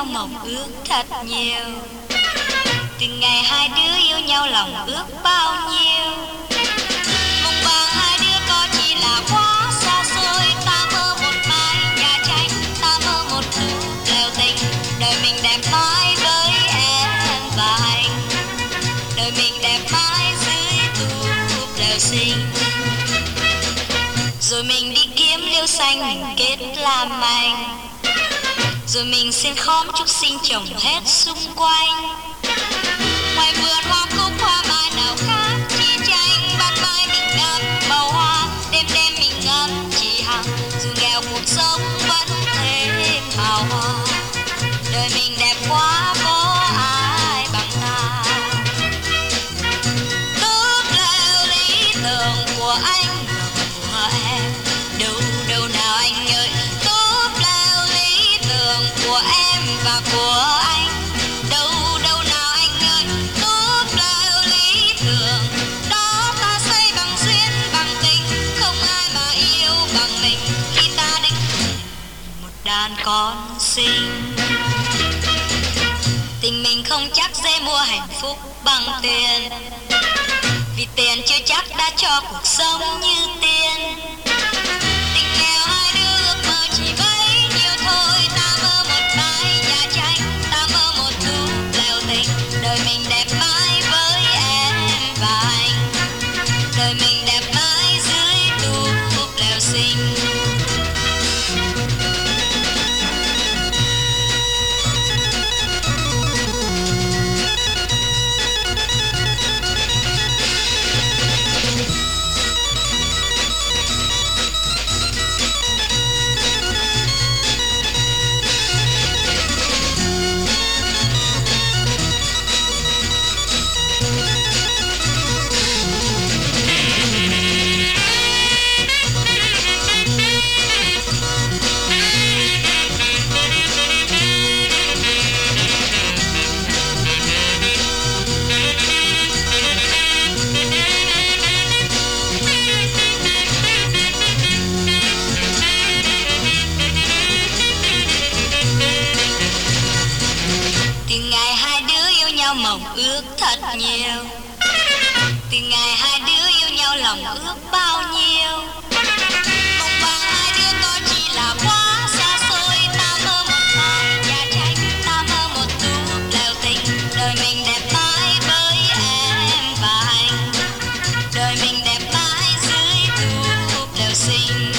nhau mộng ước thật nhiều. Từ ngày hai đứa yêu nhau lòng ước bao nhiêu. Mộng vàng hai đứa có chỉ là quá xa xôi. Ta mơ một mái nhà tranh, ta mơ một thu lều tình. Đời mình đẹp mãi với em và anh. Đời mình đẹp mãi dưới thu lều xinh. Rồi mình đi kiếm liễu xanh mình kết làm anh. Rồi mình xin khóm chúc sinh trồng hết xung quanh. Ngoài vườn hoa cúc hoa mai nào khác chi tranh. Ban mai mình ngắm màu hoa, đêm đêm mình ngắm chị Hằng. Dù nghèo cuộc sống vẫn thêm hào hoa. Đời mình đẹp quá có ai bằng ta. Túp lều lý tưởng của anh và của em. Đâu đâu nào anh ơi. Túp lều lý tưởng của em và của anh. Đâu đâu nào anh ơi. Túp lều lý tưởng. Đó ta xây bằng duyên bằng tình. Không ai mà yêu bằng mình. Khi ta định một đàn con xinh. Tình mình không chắc dễ mua hạnh phúc bằng tiền. Vì tiền chưa chắc đã cho cuộc sống như tiền. Tình nghèo hai đứa ước mơ chỉ bấy nhiêu thôi. Ta mơ một mái nhà tranh, ta mơ một thu lều tình. Đời mình đẹp mãi với em và anh. Đời mình đẹp mãi dưới thu lều xinh. Mộng ước thật nhiều. Từ ngày hai đứa yêu nhau lòng ước bao nhiêu. Mộng vàng hai đứa có chỉ là quá xa xôi. Ta mơ một mái nhà tranh, ta mơ một thu lều tình. Đời mình đẹp mãi với em và anh. Đời mình đẹp mãi dưới thu lều xinh.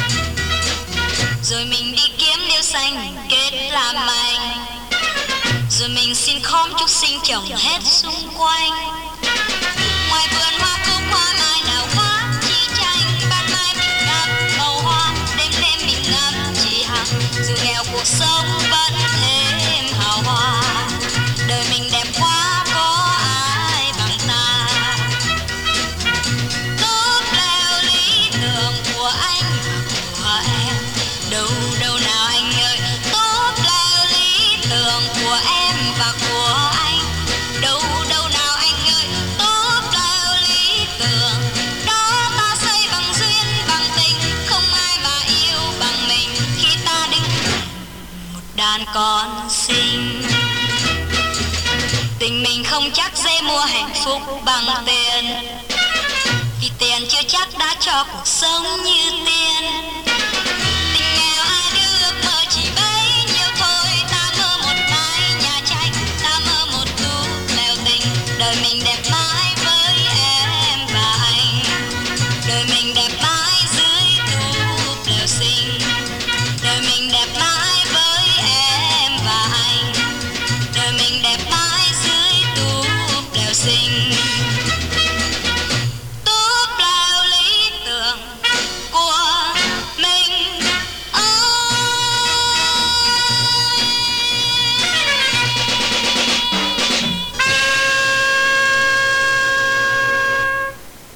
Rồi mình đi kiếm liễu xanh mình kết làm anh. Rồi mình xin khóm chúc sinh trồng hết xung quanh. Ngoài vườn hoa cúc hoa mai nào khác chi tranh. Ban mai mình ngắm màu hoa, đêm đêm mình ngắm chị Hằng. Dù nghèo cuộc sống vẫn thêm hào hoa. Đời mình đẹp quá có ai bằng ta. Túp lều lý tưởng của anh và của em. Đâu đâu nào anh ơi. Túp lều lý tưởng của em và của anh. Đâu đâu nào anh ơi. Túp lều lý tưởng. Đó ta xây bằng duyên bằng tình. Không ai mà yêu bằng mình. Khi ta định một đàn con xinh. Tình mình không chắc dễ mua hạnh phúc bằng tiền. Vì tiền chưa chắc đã cho cuộc sống như tiền. Tình nghèo hai đứa ước mơ chỉ bấy nhiêu thôi. Ta mơ một mái nhà tranh, ta mơ một thu lều tình. Đời mình đẹp